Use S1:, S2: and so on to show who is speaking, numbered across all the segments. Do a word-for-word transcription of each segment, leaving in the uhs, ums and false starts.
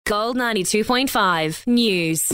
S1: Gold ninety-two point five News.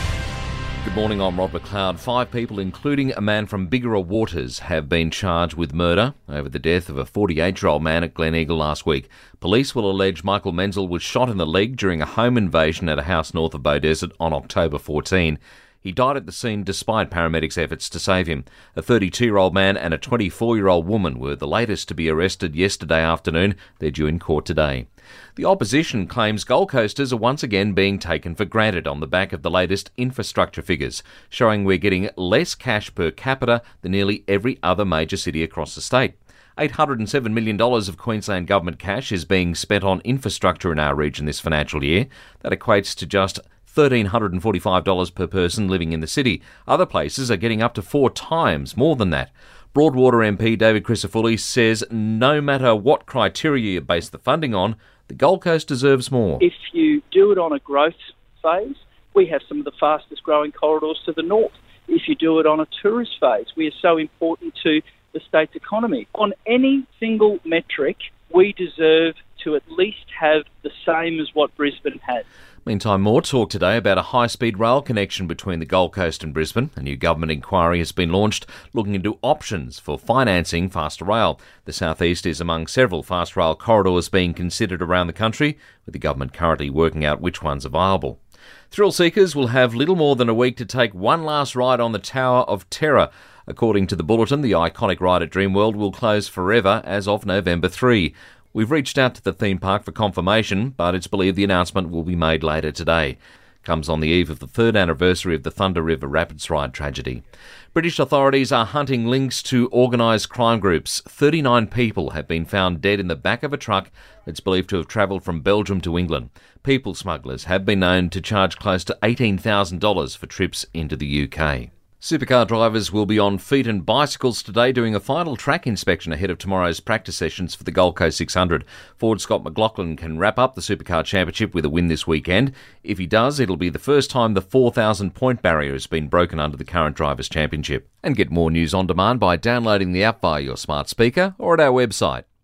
S2: Good morning, I'm Rod McLeod. Five people, including a man from Bigara Waters, have been charged with murder over the death of a forty-eight-year-old man at Gleneagle last week. Police will allege Michael Menzel was shot in the leg during a home invasion at a house north of Beaudesert on October fourteenth. He died at the scene despite paramedics' efforts to save him. A thirty-two-year-old man and a twenty-four-year-old woman were the latest to be arrested yesterday afternoon. They're due in court today. The opposition claims Gold Coasters are once again being taken for granted on the back of the latest infrastructure figures, showing we're getting less cash per capita than nearly every other major city across the state. eight hundred seven million dollars of Queensland Government cash is being spent on infrastructure in our region this financial year. That equates to just one thousand three hundred forty-five dollars per person living in the city. Other places are getting up to four times more than that. Broadwater M P David Crisafulli says no matter what criteria you base the funding on, the Gold Coast deserves more.
S3: If you do it on a growth phase, we have some of the fastest growing corridors to the north. If you do it on a tourist phase, we are so important to the state's economy. On any single metric, we deserve to at least have the same as what Brisbane has.
S2: Meantime, more talk today about a high-speed rail connection between the Gold Coast and Brisbane. A new government inquiry has been launched looking into options for financing faster rail. The southeast is among several fast rail corridors being considered around the country, with the government currently working out which ones are viable. Thrill seekers will have little more than a week to take one last ride on the Tower of Terror. According to the Bulletin, the iconic ride at Dreamworld will close forever as of November third. We've reached out to the theme park for confirmation, but it's believed the announcement will be made later today. Comes on the eve of the third anniversary of the Thunder River Rapids Ride tragedy. British authorities are hunting links to organised crime groups. thirty-nine people have been found dead in the back of a truck that's believed to have travelled from Belgium to England. People smugglers have been known to charge close to eighteen thousand dollars for trips into the U K. Supercar drivers will be on feet and bicycles today doing a final track inspection ahead of tomorrow's practice sessions for the Gold Coast six hundred. Ford Scott McLaughlin can wrap up the Supercar Championship with a win this weekend. If he does, it'll be the first time the four thousand point barrier has been broken under the current Drivers' Championship. And get more news on demand by downloading the app via your smart speaker or at our website.